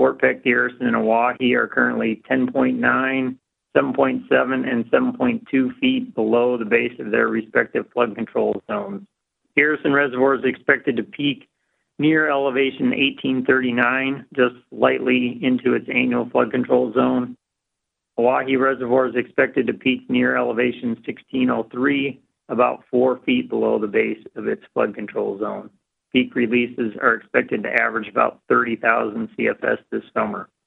Fort Peck, Garrison, and Oahe are currently 10.9, 7.7, and 7.2 feet below the base of their respective flood control zones. Garrison Reservoir is expected to peak near elevation 1839, just slightly into its annual flood control zone. Oahe Reservoir is expected to peak near elevation 1603, about 4 feet below the base of its flood control zone. Peak releases are expected to average about 30,000 CFS this summer.